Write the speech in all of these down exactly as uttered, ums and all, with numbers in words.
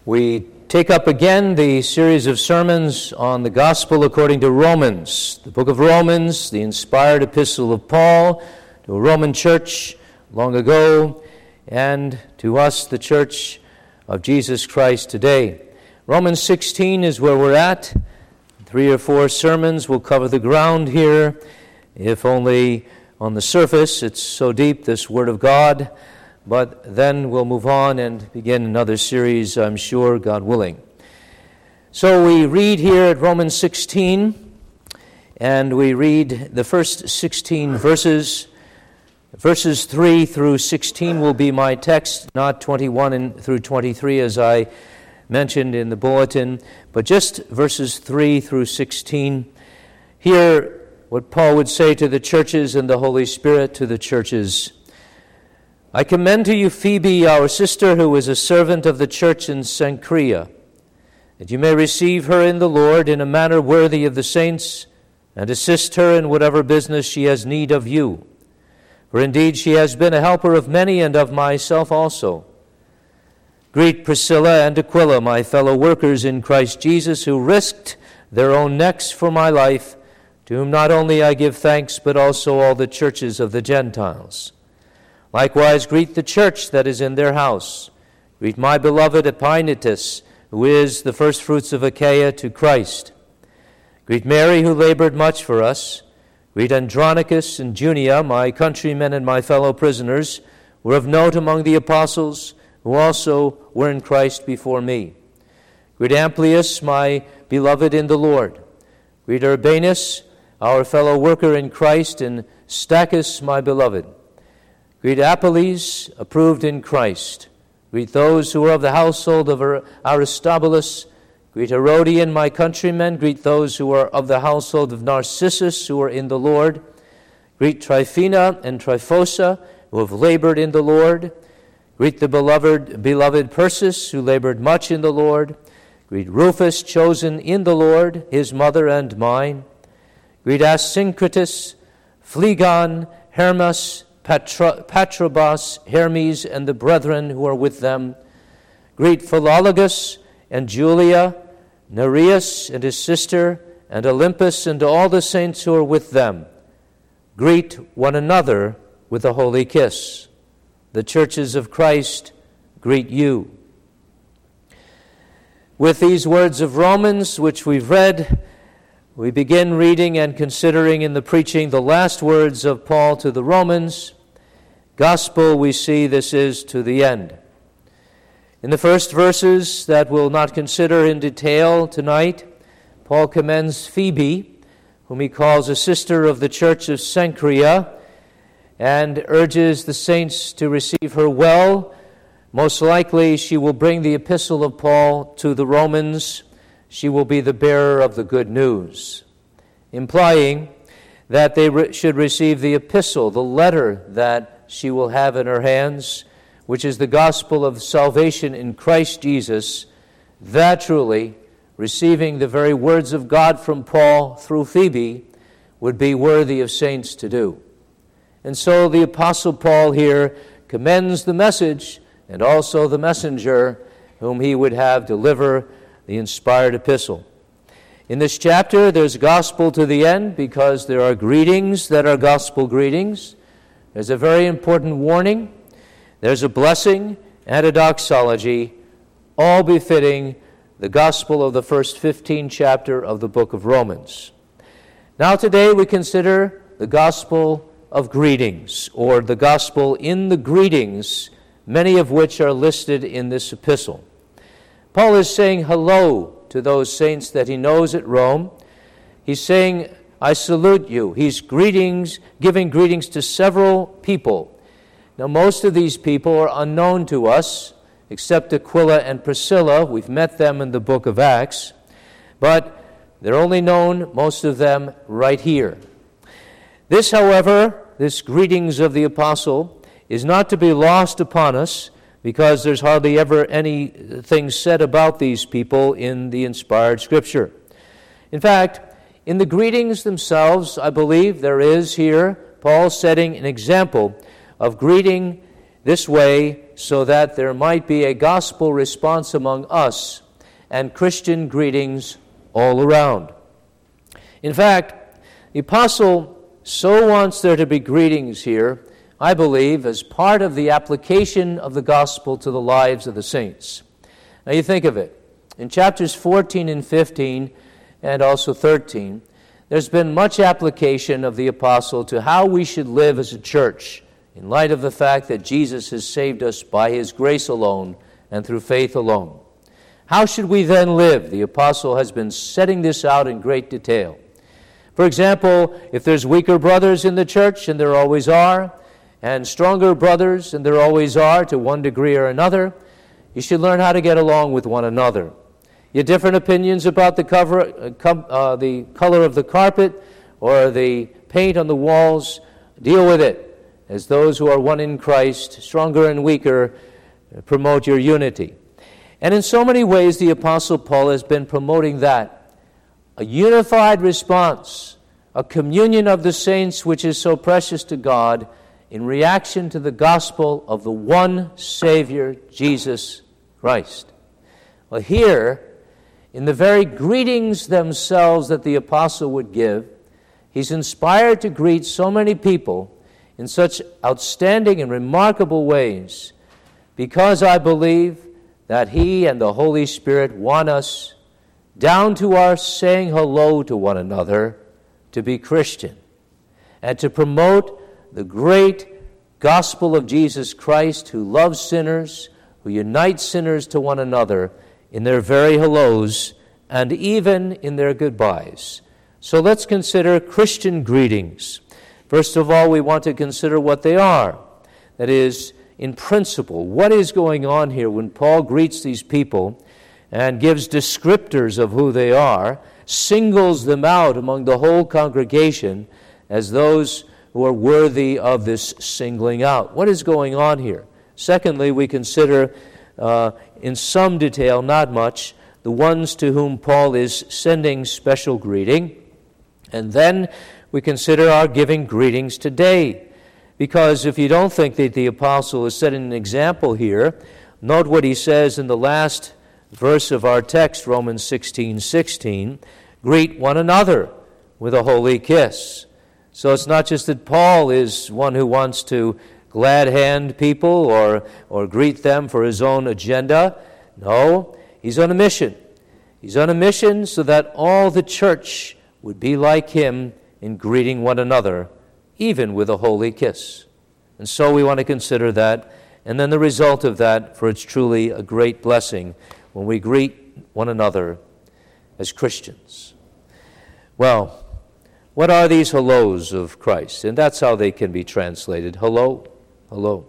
We take up again the series of sermons on the Gospel according to Romans, the book of Romans, the inspired epistle of Paul to a Roman church long ago, and to us, the church of Jesus Christ today. Romans sixteen is where we're at. Three or four sermons will cover the ground here, if only on the surface. It's so deep, this Word of God. But then we'll move on and begin another series, I'm sure, God willing. So we read here at Romans sixteen, and we read the first sixteen verses. Verses three through sixteen will be my text, not twenty-one and through twenty-three as I mentioned in the bulletin, but just verses three through sixteen. Hear what Paul would say to the churches and the Holy Spirit to the churches. I commend to you Phoebe, our sister, who is a servant of the church in Cenchrea, that you may receive her in the Lord in a manner worthy of the saints, and assist her in whatever business she has need of you. For indeed she has been a helper of many and of myself also. Greet Priscilla and Aquila, my fellow workers in Christ Jesus, who risked their own necks for my life, to whom not only I give thanks, but also all the churches of the Gentiles. Likewise greet the church that is in their house. Greet my beloved Epaenetus, who is the firstfruits of Achaia to Christ. Greet Mary, who labored much for us. Greet Andronicus and Junia, my countrymen and my fellow prisoners, who are of note among the apostles, who also were in Christ before me. Greet Amplias, my beloved in the Lord. Greet Urbanus, our fellow worker in Christ, and Stachys, my beloved. Greet Apelles, approved in Christ. Greet those who are of the household of Aristobulus. Greet Herodian, my countrymen. Greet those who are of the household of Narcissus, who are in the Lord. Greet Tryphena and Tryphosa, who have labored in the Lord. Greet the beloved, beloved Persis, who labored much in the Lord. Greet Rufus, chosen in the Lord, his mother and mine. Greet Asyncritus, Phlegon, Hermas, Patro, Patrobas, Hermes, and the brethren who are with them. Greet Philologus and Julia, Nereus and his sister, and Olympus, and all the saints who are with them. Greet one another with a holy kiss. The churches of Christ greet you. With these words of Romans, which we've read, we begin reading and considering in the preaching the last words of Paul to the Romans. Gospel, we see this is to the end. In the first verses that we'll not consider in detail tonight, Paul commends Phoebe, whom he calls a sister of the church of Cenchrea, and urges the saints to receive her well. Most likely she will bring the epistle of Paul to the Romans. She will be the bearer of the good news, implying that they re- should receive the epistle, the letter that she will have in her hands, which is the gospel of salvation in Christ Jesus. That truly, receiving the very words of God from Paul through Phoebe, would be worthy of saints to do. And so the Apostle Paul here commends the message and also the messenger whom he would have deliver the inspired epistle. In this chapter, there's gospel to the end because there are greetings that are gospel greetings. There's a very important warning. There's a blessing and a doxology, all befitting the gospel of the first fifteen chapter of the book of Romans. Now today we consider the gospel of greetings, or the gospel in the greetings, many of which are listed in this epistle. Paul is saying hello to those saints that he knows at Rome. He's saying, I salute you. He's greetings, giving greetings to several people. Now, most of these people are unknown to us, except Aquila and Priscilla. We've met them in the book of Acts. But they're only known, most of them, right here. This, however, this greetings of the apostle, is not to be lost upon us, because there's hardly ever anything said about these people in the inspired Scripture. In fact, in the greetings themselves, I believe there is here Paul setting an example of greeting This way, so that there might be a gospel response among us and Christian greetings all around. In fact, the apostle so wants there to be greetings here, I believe, as part of the application of the gospel to the lives of the saints. Now you think of it. In chapters fourteen and fifteen, and also thirteen, there's been much application of the apostle to how we should live as a church in light of the fact that Jesus has saved us by his grace alone and through faith alone. How should we then live? The apostle has been setting this out in great detail. For example, if there's weaker brothers in the church, and there always are, and stronger brothers, and there always are to one degree or another, you should learn how to get along with one another. You have different opinions about the, cover, uh, com, uh, the color of the carpet or the paint on the walls. Deal with it as those who are one in Christ, stronger and weaker, promote your unity. And in so many ways, the Apostle Paul has been promoting that. A unified response, a communion of the saints which is so precious to God in reaction to the gospel of the one Savior, Jesus Christ. Well, here, in the very greetings themselves that the apostle would give, he's inspired to greet so many people in such outstanding and remarkable ways because I believe that he and the Holy Spirit want us, down to our saying hello to one another, to be Christian and to promote the great gospel of Jesus Christ, who loves sinners, who unites sinners to one another in their very hellos and even in their goodbyes. So let's consider Christian greetings. First of all, we want to consider what they are. That is, in principle, what is going on here when Paul greets these people and gives descriptors of who they are, singles them out among the whole congregation as those who are worthy of this singling out. What is going on here? Secondly, we consider uh, in some detail, not much, the ones to whom Paul is sending special greeting. And then we consider our giving greetings today. Because if you don't think that the apostle is setting an example here, note what he says in the last verse of our text, Romans sixteen sixteen, greet one another with a holy kiss. So it's not just that Paul is one who wants to glad hand people or, or greet them for his own agenda. No, he's on a mission. He's on a mission so that all the church would be like him in greeting one another, even with a holy kiss. And so we want to consider that, and then the result of that, for it's truly a great blessing when we greet one another as Christians. Well, what are these hellos of Christ? And that's how they can be translated. Hello, hello.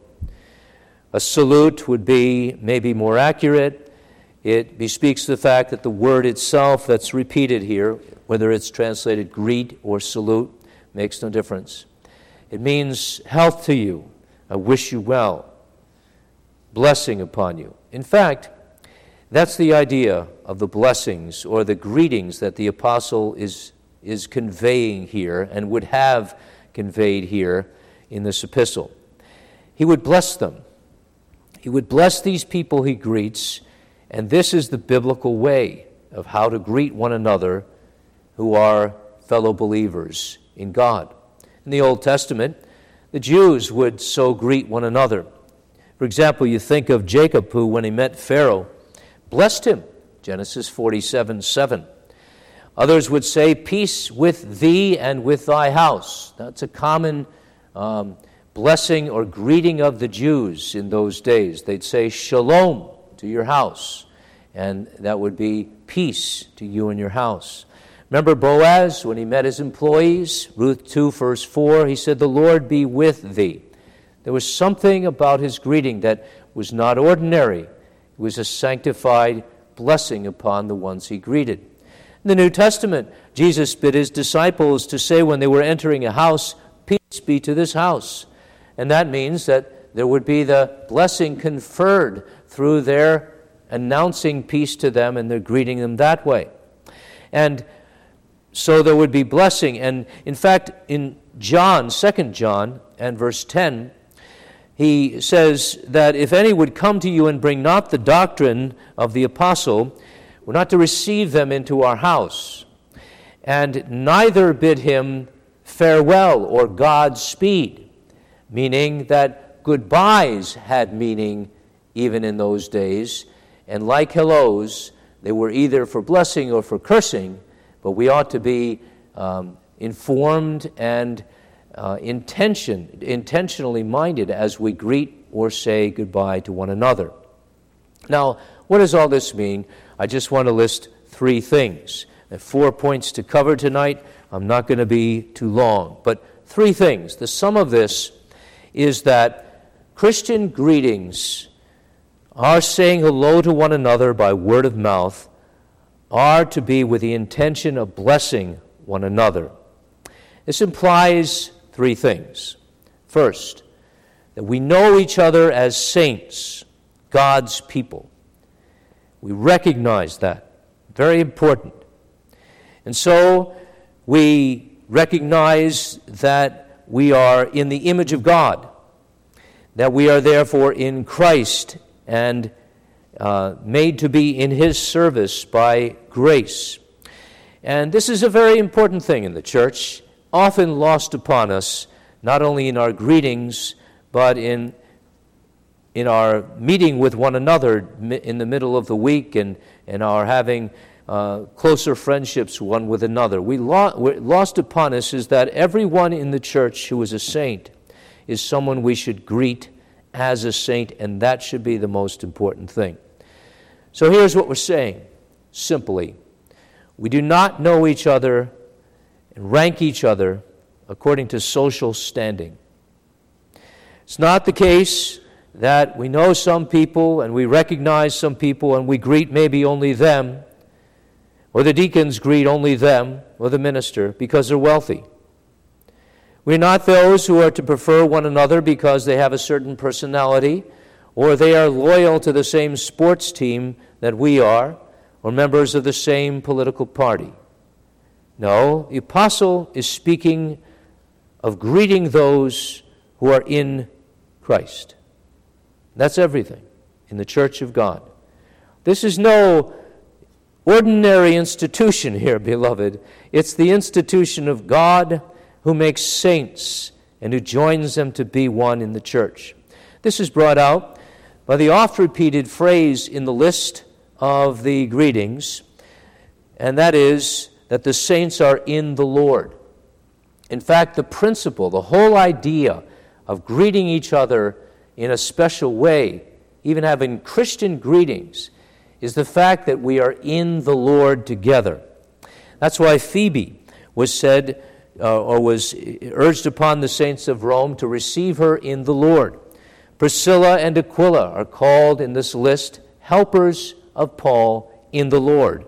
A salute would be maybe more accurate. It bespeaks the fact that the word itself that's repeated here, whether it's translated greet or salute, makes no difference. It means health to you. I wish you well. Blessing upon you. In fact, that's the idea of the blessings or the greetings that the apostle is, is conveying here and would have conveyed here in this epistle. He would bless them. He would bless these people he greets, and this is the biblical way of how to greet one another who are fellow believers in God. In the Old Testament, the Jews would so greet one another. For example, you think of Jacob, who, when he met Pharaoh, blessed him, Genesis forty-seven seven. Others would say, peace with thee and with thy house. That's a common um, blessing or greeting of the Jews in those days. They'd say, shalom to your house, and that would be peace to you and your house. Remember Boaz, when he met his employees, Ruth two, verse four, he said, the Lord be with thee. There was something about his greeting that was not ordinary. It was a sanctified blessing upon the ones he greeted. In the New Testament, Jesus bid his disciples to say when they were entering a house, peace be to this house. And that means that there would be the blessing conferred through their announcing peace to them and their greeting them that way. And so there would be blessing. And in fact, in John, Second John, and verse ten, he says that if any would come to you and bring not the doctrine of the apostle, we're not to receive them into our house, and neither bid him farewell or Godspeed, meaning that goodbyes had meaning even in those days, and like hellos, they were either for blessing or for cursing, but we ought to be um, informed and uh, intention, intentionally minded as we greet or say goodbye to one another. Now, what does all this mean? I just want to list three things. I have four points to cover tonight. I'm not going to be too long, but three things. The sum of this is that Christian greetings, our saying hello to one another by word of mouth, are to be with the intention of blessing one another. This implies three things. First, that we know each other as saints, God's people. We recognize that. Very important. And so we recognize that we are in the image of God, that we are therefore in Christ and uh, made to be in His service by grace. And this is a very important thing in the church, often lost upon us, not only in our greetings, but in in our meeting with one another in the middle of the week and, and our having uh, closer friendships one with another. We lo- lost upon us is that everyone in the church who is a saint is someone we should greet as a saint, and that should be the most important thing. So here's what we're saying, simply. We do not know each other and rank each other according to social standing. It's not the case that we know some people and we recognize some people and we greet maybe only them, or the deacons greet only them, or the minister, because they're wealthy. We're not those who are to prefer one another because they have a certain personality, or they are loyal to the same sports team that we are, or members of the same political party. No, the apostle is speaking of greeting those who are in Christ. That's everything in the church of God. This is no ordinary institution here, beloved. It's the institution of God who makes saints and who joins them to be one in the church. This is brought out by the oft-repeated phrase in the list of the greetings, and that is that the saints are in the Lord. In fact, the principle, the whole idea of greeting each other in a special way, even having Christian greetings, is the fact that we are in the Lord together. That's why Phoebe was said, uh, or was urged upon the saints of Rome to receive her in the Lord. Priscilla and Aquila are called in this list helpers of Paul in the Lord.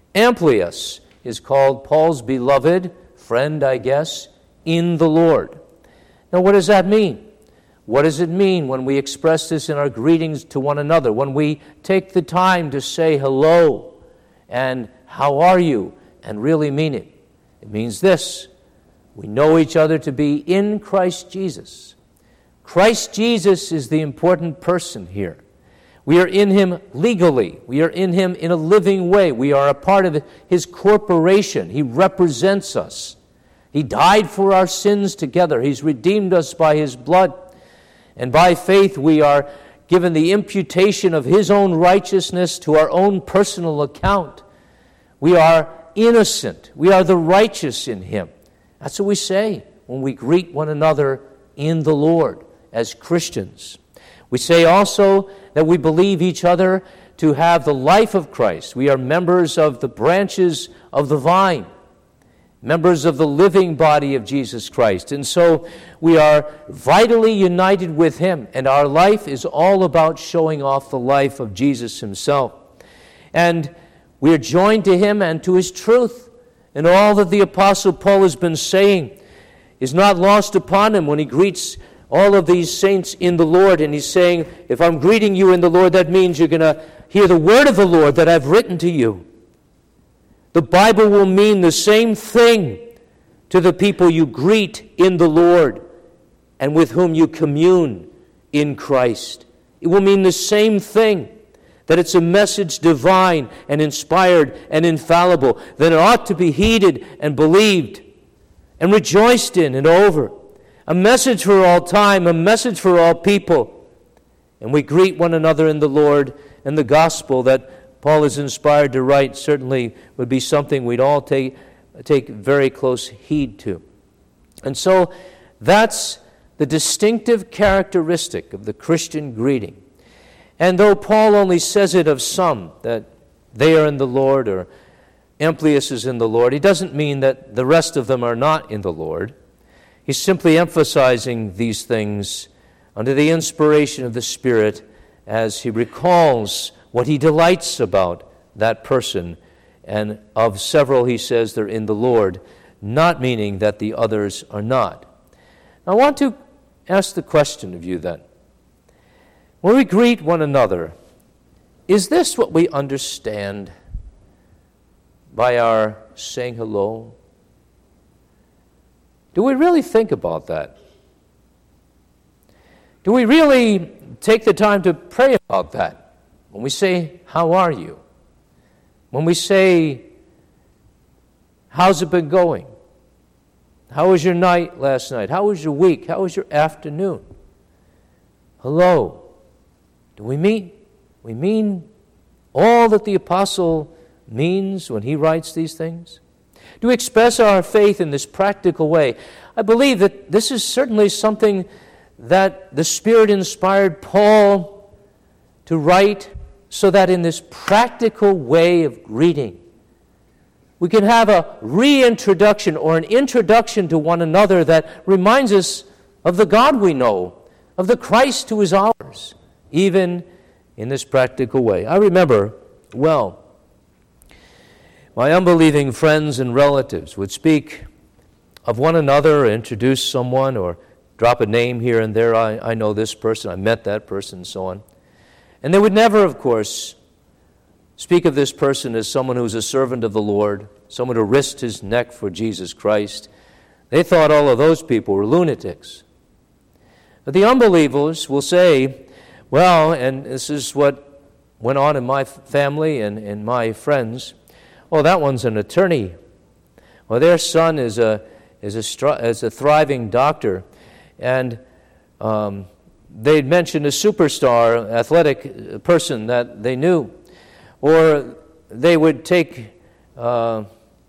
Amplias is called Paul's beloved friend, I guess, in the Lord. Now, what does that mean? What does it mean when we express this in our greetings to one another, when we take the time to say hello and how are you and really mean it? It means this: we know each other to be in Christ Jesus. Christ Jesus is the important person here. We are in Him legally. We are in Him in a living way. We are a part of His corporation. He represents us. He died for our sins together. He's redeemed us by His blood. And by faith we are given the imputation of His own righteousness to our own personal account. We are innocent. We are the righteous in Him. That's what we say when we greet one another in the Lord as Christians. We say also that we believe each other to have the life of Christ. We are members of the branches of the vine, members of the living body of Jesus Christ. And so we are vitally united with Him, and our life is all about showing off the life of Jesus Himself. And we are joined to Him and to His truth. And all that the Apostle Paul has been saying is not lost upon him when he greets all of these saints in the Lord. And he's saying, if I'm greeting you in the Lord, that means you're going to hear the word of the Lord that I've written to you. The Bible will mean the same thing to the people you greet in the Lord and with whom you commune in Christ. It will mean the same thing, that it's a message divine and inspired and infallible, that it ought to be heeded and believed and rejoiced in and over. A message for all time, a message for all people. And we greet one another in the Lord, and the gospel that Paul is inspired to write certainly would be something we'd all take, take very close heed to. And so that's the distinctive characteristic of the Christian greeting. And though Paul only says it of some, that they are in the Lord or Amplias is in the Lord, he doesn't mean that the rest of them are not in the Lord. He's simply emphasizing these things under the inspiration of the Spirit as he recalls what he delights about that person. And of several, he says they're in the Lord, not meaning that the others are not. Now, I want to ask the question of you then. When we greet one another, is this what we understand by our saying hello? Do we really think about that? Do we really take the time to pray about that? When we say, how are you? When we say, how's it been going? How was your night last night? How was your week? How was your afternoon? Hello. Do we mean? We mean all that the apostle means when he writes these things? Do we express our faith in this practical way? I believe that this is certainly something that the Spirit inspired Paul to write, so that in this practical way of greeting, we can have a reintroduction or an introduction to one another that reminds us of the God we know, of the Christ who is ours, even in this practical way. I remember well, my unbelieving friends and relatives would speak of one another, or introduce someone, or drop a name here and there. I, I know this person, I met that person, and so on. And they would never, of course, speak of this person as someone who's a servant of the Lord, someone who risked his neck for Jesus Christ. They thought all of those people were lunatics. But the unbelievers will say, well, and this is what went on in my family and, and my friends, oh, that one's an attorney. Well, their son is a is a is a thriving doctor, and um, they'd mention a superstar athletic person that they knew, or they would take uh,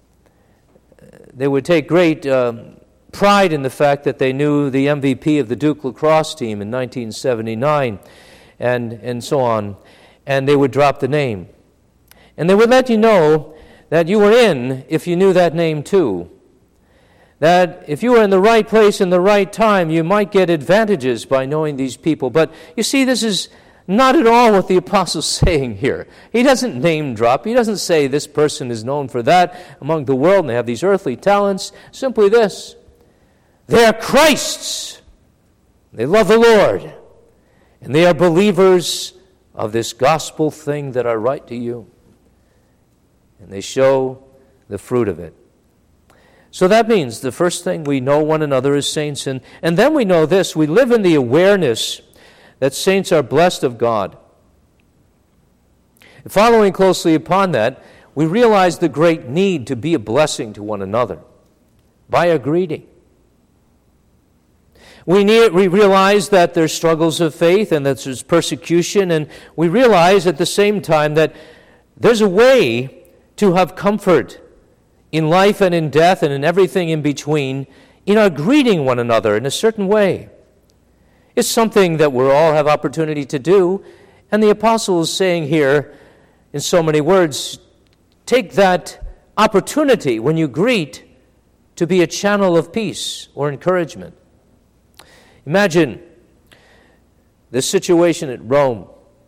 they would take great uh, pride in the fact that they knew the M V P of the Duke lacrosse team in nineteen seventy-nine, and and so on, and they would drop the name, and they would let you know that you were in if you knew that name too. That if you were in the right place in the right time, you might get advantages by knowing these people. But you see, this is not at all what the apostle's saying here. He doesn't name drop. He doesn't say this person is known for that among the world and they have these earthly talents. Simply this: they are Christ's. They love the Lord. And they are believers of this gospel thing that I write to you. And they show the fruit of it. So that means the first thing, we know one another as saints. And, and then we know this: we live in the awareness that saints are blessed of God. Following closely upon that, we realize the great need to be a blessing to one another by a greeting. We, need, we realize that there's struggles of faith and that there's persecution, and we realize at the same time that there's a way to have comfort in life and in death and in everything in between in our greeting one another in a certain way. It's something that we all have opportunity to do, and the apostle is saying here in so many words, take that opportunity when you greet to be a channel of peace or encouragement. Imagine the situation at Rome.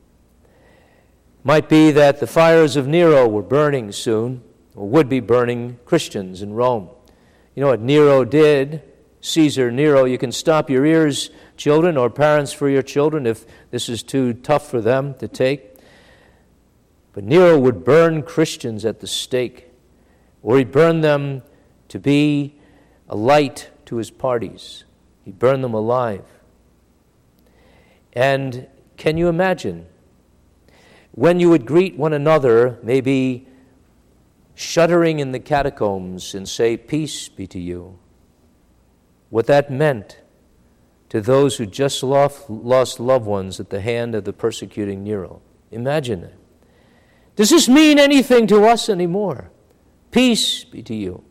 Might be that the fires of Nero were burning soon, or would be burning Christians in Rome. You know what Nero did? Caesar Nero, you can stop your ears, children, or parents for your children if this is too tough for them to take. But Nero would burn Christians at the stake, or he'd burn them to be a light to his parties. He'd burn them alive. And can you imagine when you would greet one another, maybe shuddering in the catacombs and say, "Peace be to you," what that meant to those who just lost, lost loved ones at the hand of the persecuting Nero? Imagine it. Does this mean anything to us anymore? Peace be to you.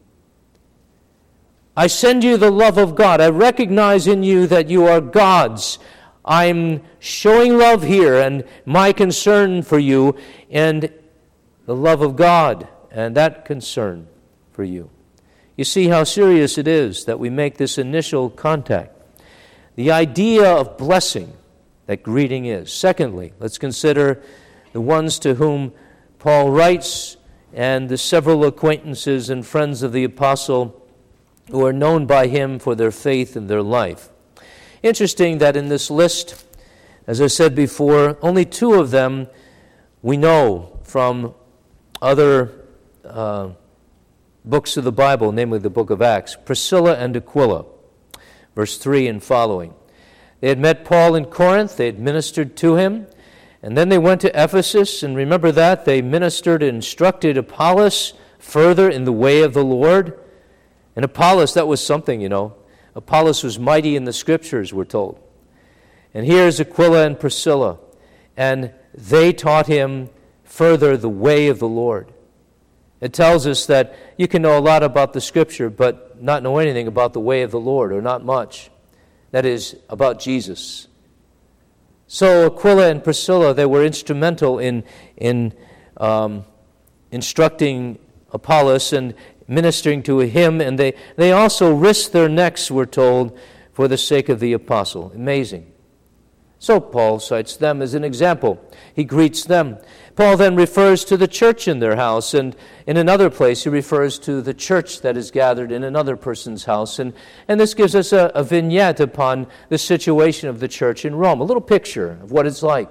I send you the love of God. I recognize in you that you are God's. I'm showing love here and my concern for you and the love of God and that concern for you. You see how serious it is that we make this initial contact. The idea of blessing that greeting is. Secondly, let's consider the ones to whom Paul writes and the several acquaintances and friends of the apostle who are known by him for their faith and their life. Interesting that in this list, as I said before, only two of them we know from other uh, books of the Bible, namely the book of Acts, Priscilla and Aquila, verse three and following. They had met Paul in Corinth, they had ministered to him, and then they went to Ephesus, and remember that, they ministered and instructed Apollos further in the way of the Lord. And Apollos, that was something, you know. Apollos was mighty in the Scriptures, we're told. And here's Aquila and Priscilla, and they taught him further the way of the Lord. It tells us that you can know a lot about the Scripture, but not know anything about the way of the Lord, or not much. That is, about Jesus. So Aquila and Priscilla, they were instrumental in, in um, instructing Apollos and ministering to him, and they, they also risked their necks, we're told, for the sake of the apostle. Amazing. So Paul cites them as an example. He greets them. Paul then refers to the church in their house, and in another place he refers to the church that is gathered in another person's house. And, and this gives us a, a vignette upon the situation of the church in Rome, a little picture of what it's like.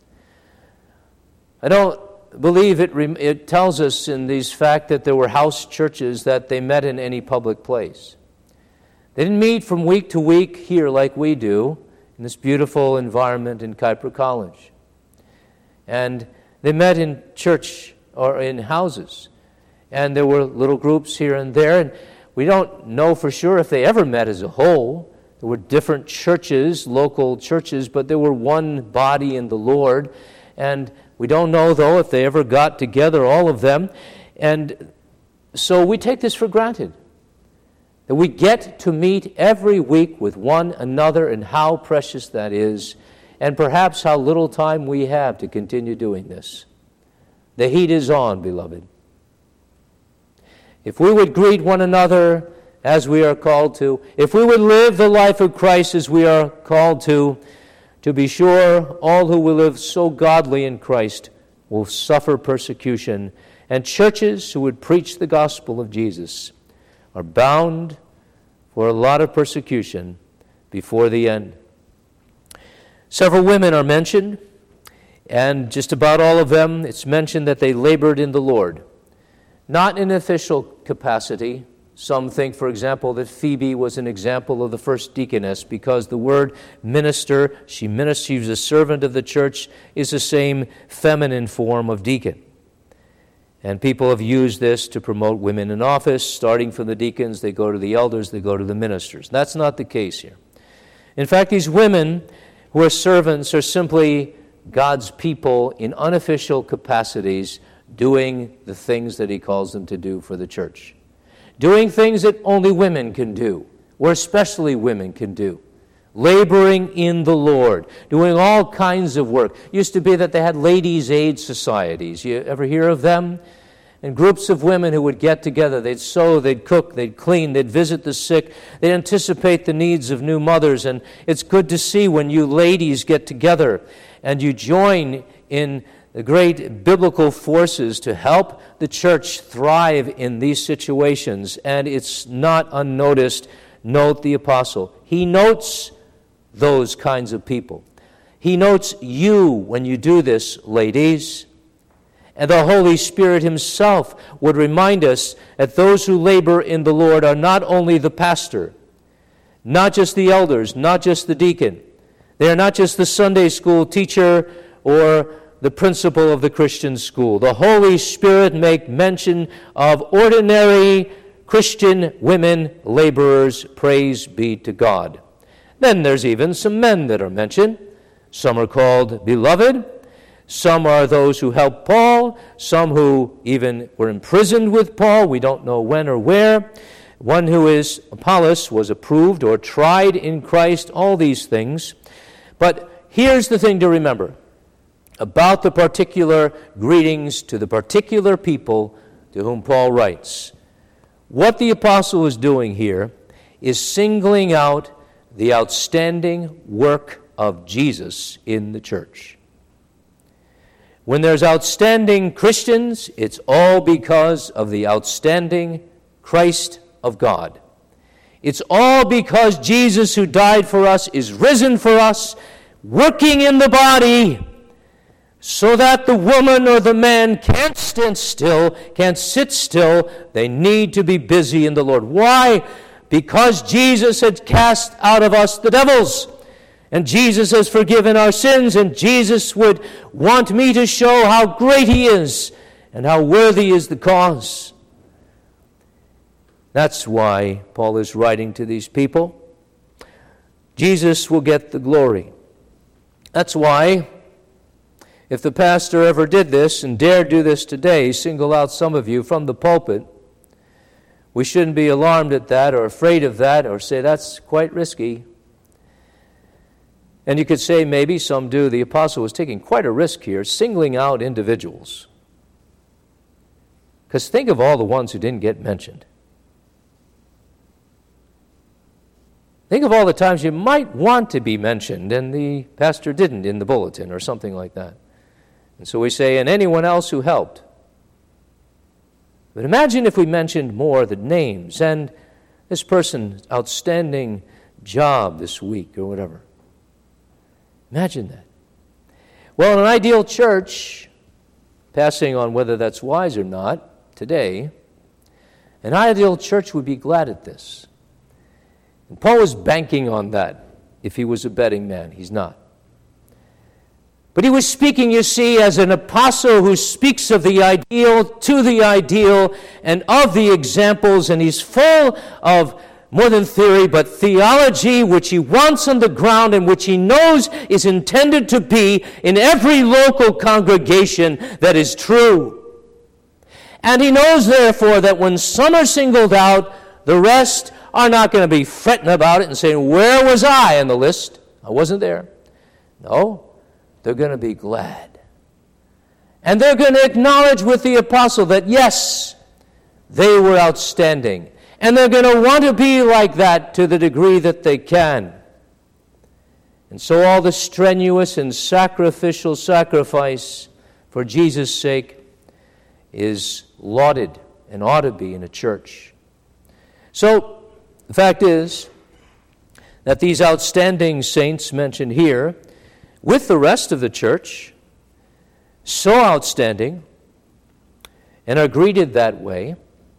I don't believe it, it tells us in these fact that there were house churches that they met in any public place. They didn't meet from week to week here like we do in this beautiful environment in Kuiper College. And they met in church or in houses. And there were little groups here and there. And we don't know for sure if they ever met as a whole. There were different churches, local churches, but there were one body in the Lord. And we don't know, though, if they ever got together, all of them. And so we take this for granted, that we get to meet every week with one another, and how precious that is, and perhaps how little time we have to continue doing this. The heat is on, beloved. If we would greet one another as we are called to, if we would live the life of Christ as we are called to, to be sure, all who will live so godly in Christ will suffer persecution, and churches who would preach the gospel of Jesus are bound for a lot of persecution before the end. Several women are mentioned, and just about all of them, it's mentioned that they labored in the Lord. Not in official capacity. Some think, for example, that Phoebe was an example of the first deaconess because the word minister, she ministers, she was a servant of the church, is the same feminine form of deacon. And people have used this to promote women in office. Starting from the deacons, they go to the elders, they go to the ministers. That's not the case here. In fact, these women who are servants are simply God's people in unofficial capacities doing the things that he calls them to do for the church. Doing things that only women can do, or especially women can do. Laboring in the Lord, doing all kinds of work. It used to be that they had ladies' aid societies. You ever hear of them? And groups of women who would get together. They'd sew, they'd cook, they'd clean, they'd visit the sick. They'd anticipate the needs of new mothers. And it's good to see when you ladies get together and you join in the great biblical forces to help the church thrive in these situations. And it's not unnoticed. Note the apostle. He notes those kinds of people. He notes you when you do this, ladies. And the Holy Spirit himself would remind us that those who labor in the Lord are not only the pastor, not just the elders, not just the deacon. They are not just the Sunday school teacher or the principal of the Christian school. The Holy Spirit make mention of ordinary Christian women laborers. Praise be to God. Then there's even some men that are mentioned. Some are called beloved. Some are those who helped Paul. Some who even were imprisoned with Paul. We don't know when or where. One who is Apollos was approved or tried in Christ. All these things. But here's the thing to remember about the particular greetings to the particular people to whom Paul writes. What the apostle is doing here is singling out the outstanding work of Jesus in the church. When there's outstanding Christians, it's all because of the outstanding Christ of God. It's all because Jesus, who died for us, is risen for us, working in the body, so that the woman or the man can't stand still, can't sit still. They need to be busy in the Lord. Why? Because Jesus had cast out of us the devils, and Jesus has forgiven our sins, and Jesus would want me to show how great He is and how worthy is the cause. That's why Paul is writing to these people. Jesus will get the glory. That's why, if the pastor ever did this and dared do this today, single out some of you from the pulpit, we shouldn't be alarmed at that or afraid of that or say that's quite risky. And you could say maybe some do. The apostle was taking quite a risk here, singling out individuals. Because think of all the ones who didn't get mentioned. Think of all the times you might want to be mentioned and the pastor didn't in the bulletin or something like that. And so we say, and anyone else who helped. But imagine if we mentioned more the names and this person's outstanding job this week or whatever. Imagine that. Well, in an ideal church, passing on whether that's wise or not today, an ideal church would be glad at this. And Paul was banking on that if he was a betting man. He's not. But he was speaking, you see, as an apostle who speaks of the ideal, to the ideal, and of the examples, and he's full of more than theory, but theology, which he wants on the ground and which he knows is intended to be in every local congregation that is true. And he knows, therefore, that when some are singled out, the rest are not going to be fretting about it and saying, where was I on the list? I wasn't there. No, they're going to be glad. And they're going to acknowledge with the apostle that, yes, they were outstanding. And they're going to want to be like that to the degree that they can. And so all the strenuous and sacrificial sacrifice for Jesus' sake is lauded and ought to be in a church. So, the fact is that these outstanding saints mentioned here, with the rest of the church, so outstanding, and are greeted that way,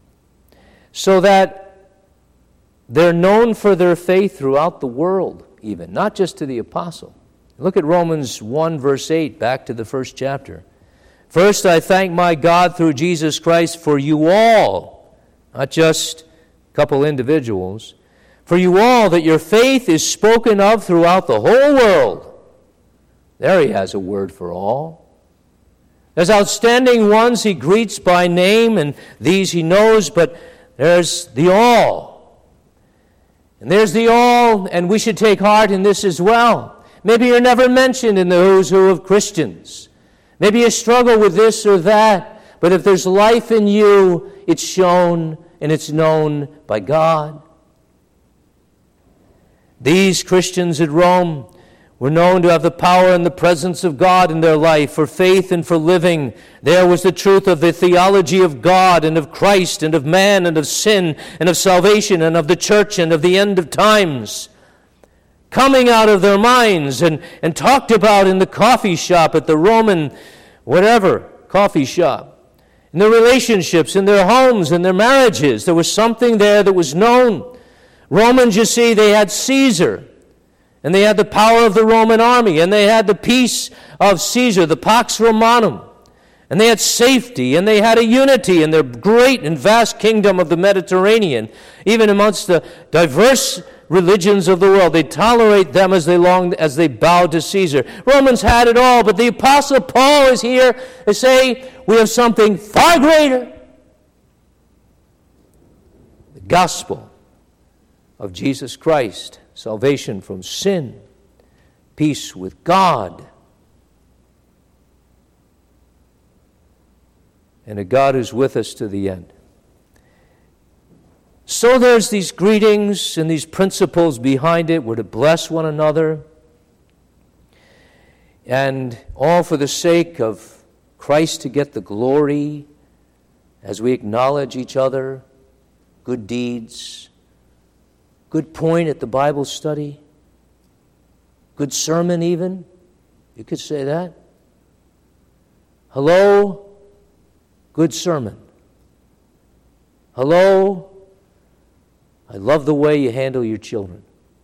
so that they're known for their faith throughout the world, even, not just to the apostle. Look at Romans one, verse eight, back to the first chapter. First, I thank my God through Jesus Christ for you all, not just a couple individuals, for you all, that your faith is spoken of throughout the whole world. There he has a word for all. There's outstanding ones he greets by name, and these he knows, but there's the all. And there's the all, and we should take heart in this as well. Maybe you're never mentioned in the who's who of Christians. Maybe you struggle with this or that, but if there's life in you, it's shown and it's known by God. These Christians at Rome were known to have the power and the presence of God in their life for faith and for living. There was the truth of the theology of God and of Christ and of man and of sin and of salvation and of the church and of the end of times, coming out of their minds and, and talked about in the coffee shop at the Roman whatever coffee shop, in their relationships, in their homes, in their marriages. There was something there that was known. Romans, you see, they had Caesar. and they had the power of the Roman army, and they had the peace of Caesar, the Pax Romanum, and they had safety, and they had a unity in their great and vast kingdom of the Mediterranean. Even amongst the diverse religions of the world, they tolerate them as they long, as they bow to Caesar. Romans had it all, but the Apostle Paul is here to say we have something far greater. The gospel of Jesus Christ, salvation from sin, peace with God, and a God who's with us to the end. So there's these greetings and these principles behind it. We're to bless one another, and all for the sake of Christ to get the glory as we acknowledge each other, good deeds, good point at the Bible study, good sermon even. You could say that. Hello, good sermon. Hello, I love the way you handle your children.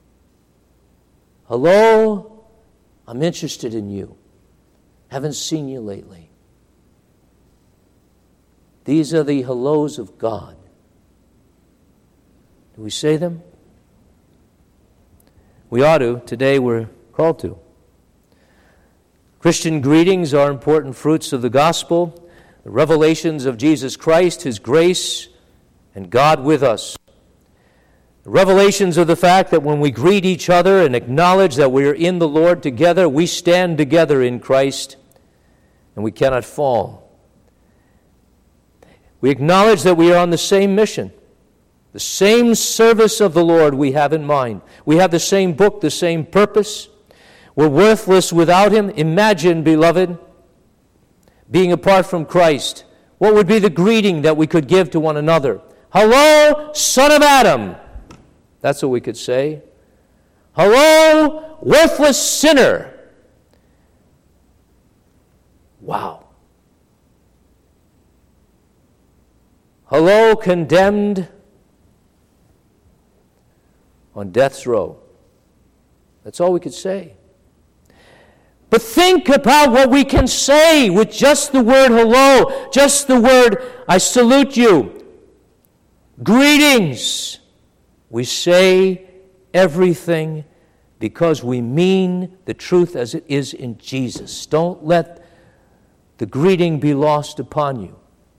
Hello, I'm interested in you. Haven't seen you lately. These are the hellos of God. Do we say them? We ought to. Today we're called to. Christian greetings are important fruits of the gospel, the revelations of Jesus Christ, His grace, and God with us. The revelations of the fact that when we greet each other and acknowledge that we are in the Lord together, we stand together in Christ, and we cannot fall. We acknowledge that we are on the same mission. The same service of the Lord we have in mind. We have the same book, the same purpose. We're worthless without Him. Imagine, beloved, being apart from Christ. What would be the greeting that we could give to one another? Hello, son of Adam. That's what we could say. Hello, worthless sinner. Wow. Hello, condemned on death's row. That's all we could say. But think about what we can say with just the word hello, just the word I salute you. Greetings. We say everything because we mean the truth as it is in Jesus. Don't let the greeting be lost upon you.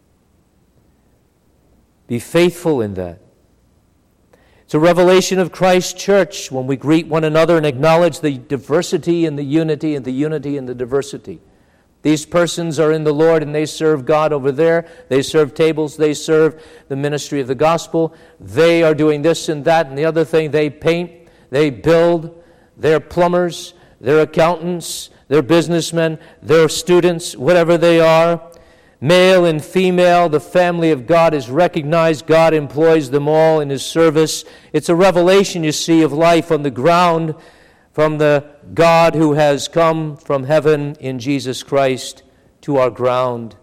Be faithful in that. It's a revelation of Christ's church when we greet one another and acknowledge the diversity and the unity and the unity and the diversity. These persons are in the Lord and they serve God over there. They serve tables. They serve the ministry of the gospel. They are doing this and that and the other thing. They paint. They build. They're plumbers. They're accountants. They're businessmen. They're students, whatever they are. Male and female, the family of God is recognized. God employs them all in His service. It's a revelation, you see, of life on the ground from the God who has come from heaven in Jesus Christ to our ground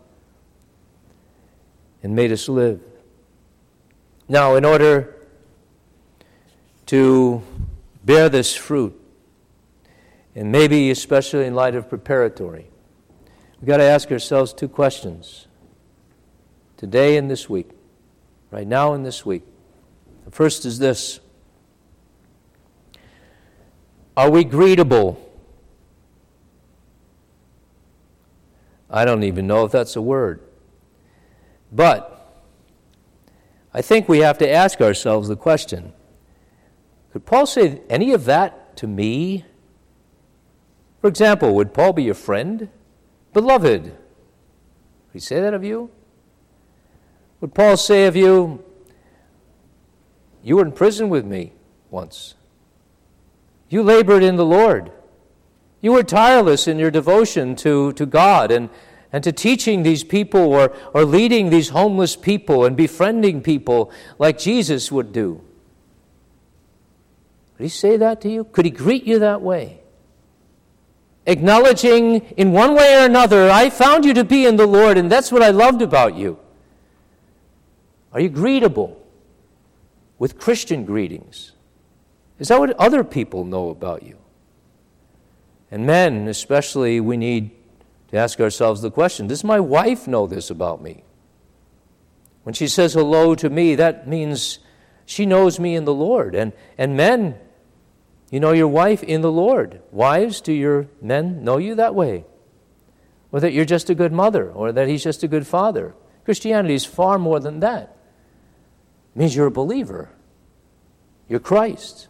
and made us live. Now, in order to bear this fruit, and maybe especially in light of preparatory, we've got to ask ourselves two questions today and this week, right now and this week. The first is this: are we greetable? I don't even know if that's a word. But I think we have to ask ourselves the question, could Paul say any of that to me? For example, would Paul be your friend? Beloved, would he say that of you? Would Paul say of you, you were in prison with me once. You labored in the Lord. You were tireless in your devotion to, to God and, and to teaching these people or, or leading these homeless people and befriending people like Jesus would do. Would he say that to you? Could he greet you that way? Acknowledging in one way or another, I found you to be in the Lord, and that's what I loved about you. Are you greetable with Christian greetings? Is that what other people know about you? And men, especially, we need to ask ourselves the question, does my wife know this about me? When she says hello to me, that means she knows me in the Lord. And, and men, you know your wife in the Lord. Wives, do your men know you that way? Or that you're just a good mother, or that he's just a good father? Christianity is far more than that. It means you're a believer. You're Christ.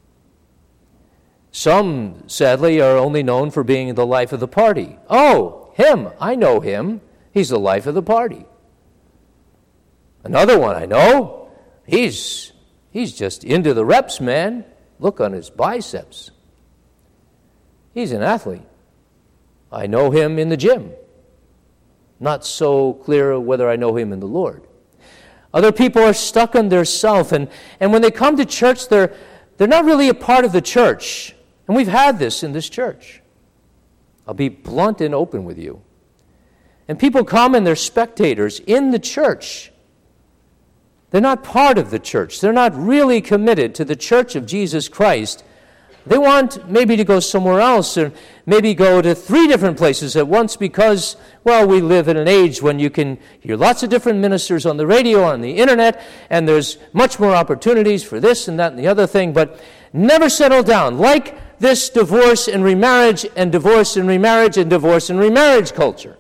Some, sadly, are only known for being the life of the party. Oh, him, I know him. He's the life of the party. Another one I know, he's, he's just into the reps, man. Look on his biceps. He's an athlete. I know him in the gym. Not so clear whether I know him in the Lord. Other people are stuck on their self, and, and when they come to church, they're, they're not really a part of the church. And we've had this in this church. I'll be blunt and open with you. And people come and they're spectators in the church. They're not part of the church. They're not really committed to the church of Jesus Christ. They want maybe to go somewhere else, or maybe go to three different places at once because, well, we live in an age when you can hear lots of different ministers on the radio, on the internet, and there's much more opportunities for this and that and the other thing, but never settle down. Like this divorce and remarriage and divorce and remarriage and divorce and remarriage culture.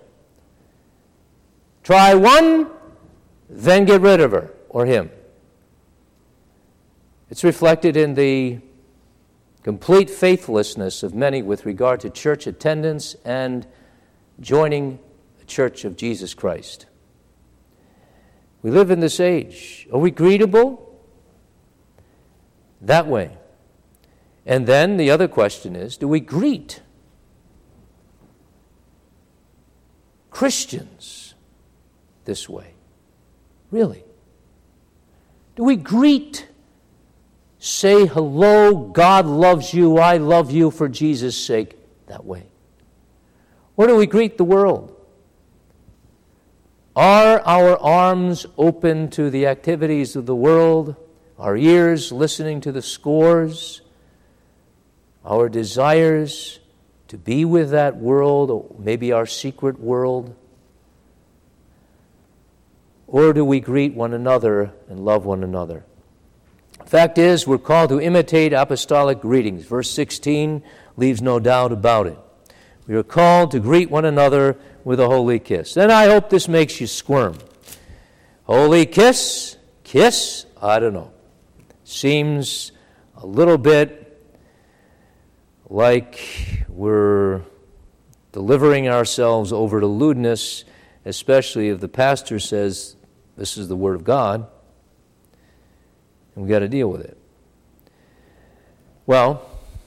Try one, then get rid of her or him. It's reflected in the complete faithlessness of many with regard to church attendance and joining the church of Jesus Christ. We live in this age. Are we greetable? That way. And then the other question is, do we greet Christians this way? Really? Do we greet, say hello, God loves you, I love you for Jesus' sake, that way? Or do we greet the world? Are our arms open to the activities of the world? Our ears listening to the scores? Our desires to be with that world, or maybe our secret world? Or do we greet one another and love one another? Fact is, we're called to imitate apostolic greetings. Verse sixteen leaves no doubt about it. We are called to greet one another with a holy kiss. And I hope this makes you squirm. Holy kiss? Kiss? I don't know. Seems a little bit like we're delivering ourselves over to lewdness, especially if the pastor says, this is the Word of God, and we've got to deal with it. Well,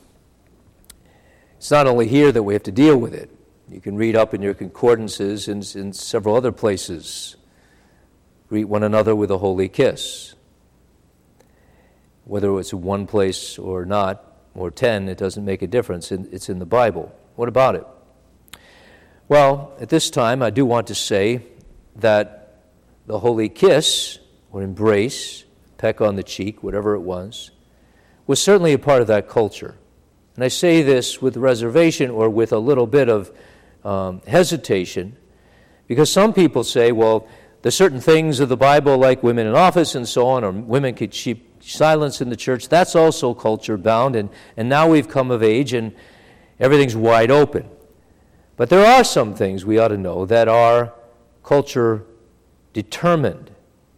it's not only here that we have to deal with it. You can read up in your concordances and in several other places. Greet one another with a holy kiss. Whether it's in one place or not, or ten, it doesn't make a difference. It's in the Bible. What about it? Well, at this time, I do want to say that the holy kiss, or embrace, peck on the cheek, whatever it was, was certainly a part of that culture. And I say this with reservation or with a little bit of um, hesitation, because some people say, well, there's certain things of the Bible, like women in office and so on, or women could keep silence in the church. That's also culture-bound, and, and now we've come of age, and everything's wide open. But there are some things we ought to know that are culture-determined.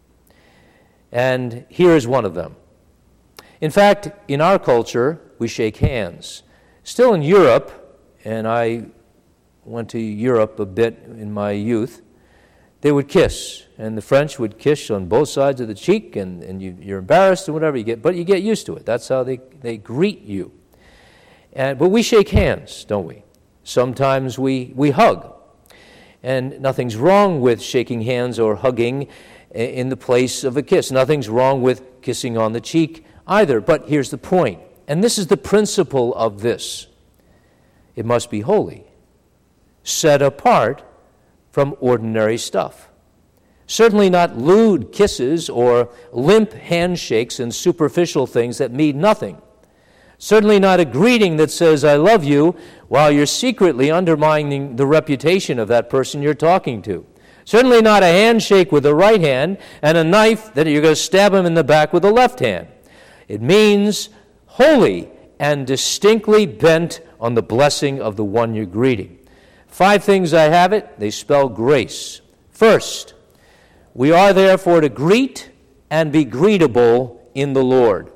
And here is one of them. In fact, in our culture, we shake hands. Still in Europe, and I went to Europe a bit in my youth, they would kiss. And the French would kiss on both sides of the cheek, and, and you, you're embarrassed and whatever you get, but you get used to it. That's how they, they greet you. And, but we shake hands, don't we? Sometimes we, we hug. And nothing's wrong with shaking hands or hugging in the place of a kiss. Nothing's wrong with kissing on the cheek either. But here's the point, and this is the principle of this. It must be holy, set apart from ordinary stuff. Certainly not lewd kisses or limp handshakes and superficial things that mean nothing. Certainly not a greeting that says, I love you, while you're secretly undermining the reputation of that person you're talking to. Certainly not a handshake with the right hand and a knife that you're going to stab him in the back with the left hand. It means holy and distinctly bent on the blessing of the one you're greeting. Five things I have it, they spell grace. First, we are therefore to greet and be greetable in the Lord.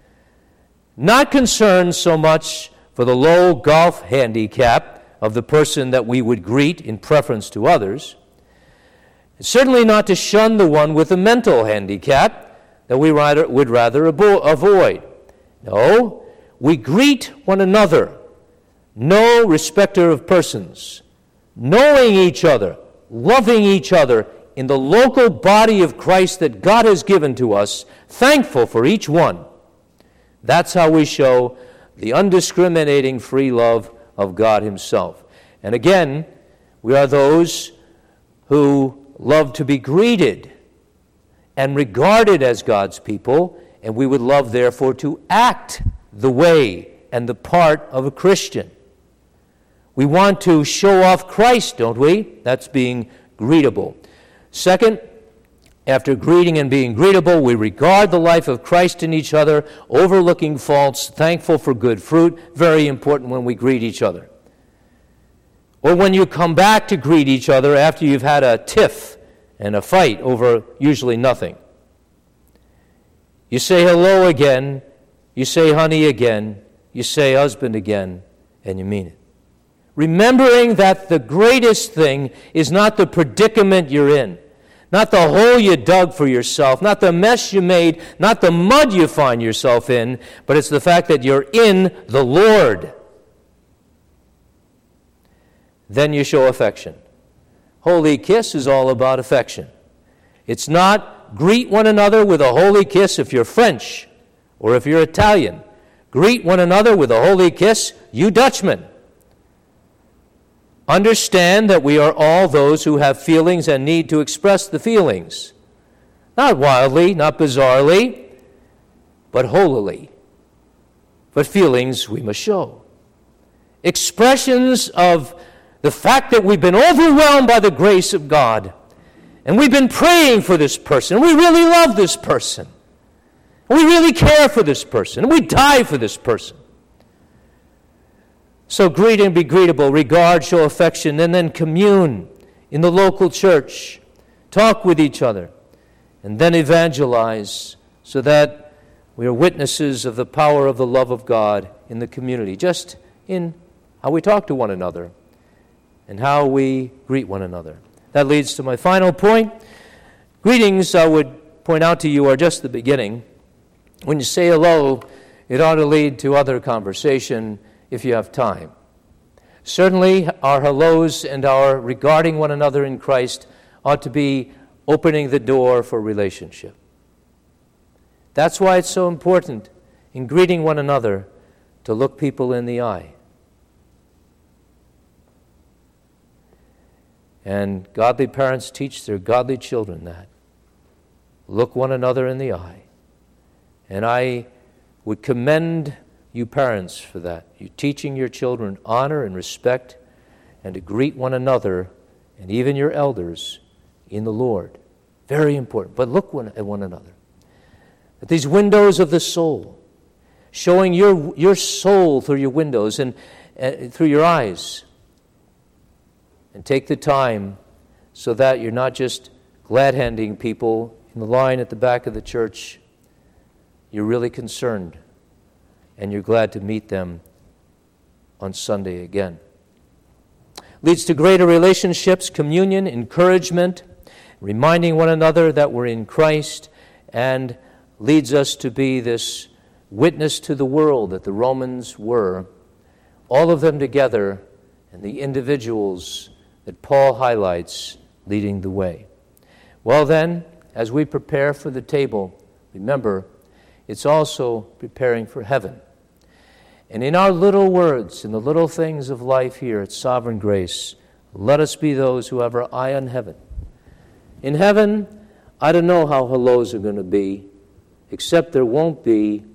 Not concerned so much for the low golf handicap of the person that we would greet in preference to others. Certainly not to shun the one with a mental handicap that we rather, would rather abo- avoid. No, we greet one another, no respecter of persons, knowing each other, loving each other in the local body of Christ that God has given to us, thankful for each one. That's how we show the undiscriminating free love of God himself. And again, we are those who love to be greeted and regarded as God's people, and we would love, therefore, to act the way and the part of a Christian. We want to show off Christ, don't we? That's being greetable. Second, after greeting and being greetable, we regard the life of Christ in each other, overlooking faults, thankful for good fruit. Very important when we greet each other. Or when you come back to greet each other after you've had a tiff and a fight over usually nothing. You say hello again, you say honey again, you say husband again, and you mean it. Remembering that the greatest thing is not the predicament you're in, not the hole you dug for yourself, not the mess you made, not the mud you find yourself in, but it's the fact that you're in the Lord. Then you show affection. Holy kiss is all about affection. It's not greet one another with a holy kiss if you're French or if you're Italian. Greet one another with a holy kiss, you Dutchmen. Understand that we are all those who have feelings and need to express the feelings. Not wildly, not bizarrely, but holily. But feelings we must show. Expressions of the fact that we've been overwhelmed by the grace of God, and we've been praying for this person, and we really love this person, and we really care for this person, and we die for this person. So greet and be greetable, regard, show affection, and then commune in the local church. Talk with each other, and then evangelize so that we are witnesses of the power of the love of God in the community, just in how we talk to one another and how we greet one another. That leads to my final point. Greetings, I would point out to you, are just the beginning. When you say hello, it ought to lead to other conversation if you have time. Certainly, our hellos and our regarding one another in Christ ought to be opening the door for relationship. That's why it's so important in greeting one another to look people in the eye. And godly parents teach their godly children that. Look one another in the eye. And I would commend you parents for that. You teaching your children honor and respect and to greet one another and even your elders in the Lord. Very important. But look one, at one another. At these windows of the soul, showing your, your soul through your windows and uh, through your eyes. And take the time so that you're not just glad-handing people in the line at the back of the church. You're really concerned, and you're glad to meet them on Sunday again. Leads to greater relationships, communion, encouragement, reminding one another that we're in Christ, and leads us to be this witness to the world that the Romans were, all of them together, and the individuals that Paul highlights leading the way. Well then, as we prepare for the table, remember, it's also preparing for heaven. And in our little words, in the little things of life here at Sovereign Grace, let us be those who have our eye on heaven. In heaven, I don't know how hellos are going to be, except there won't be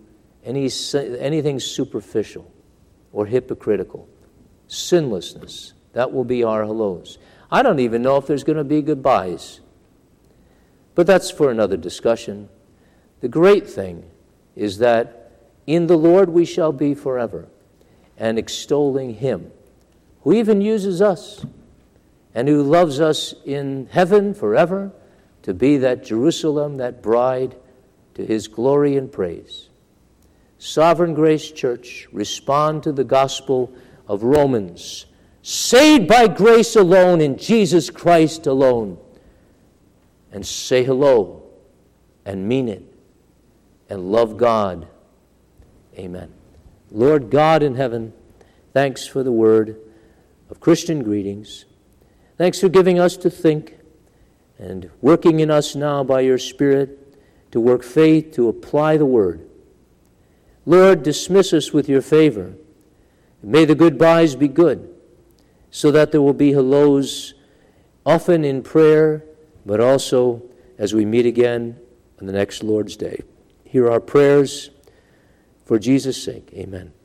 any anything superficial or hypocritical. Sinlessness, that will be our hellos. I don't even know if there's going to be goodbyes. But that's for another discussion. The great thing is that in the Lord we shall be forever, and extolling Him, who even uses us, and who loves us in heaven forever, to be that Jerusalem, that bride, to His glory and praise. Sovereign Grace Church, respond to the gospel of Romans. Saved by grace alone, in Jesus Christ alone. And say hello, and mean it, and love God. Amen. Lord God in heaven, thanks for the word of Christian greetings. Thanks for giving us to think, and working in us now by your Spirit to work faith, to apply the word. Lord, dismiss us with your favor. May the goodbyes be good, so that there will be hellos often in prayer, but also as we meet again on the next Lord's Day. Hear our prayers for Jesus' sake. Amen.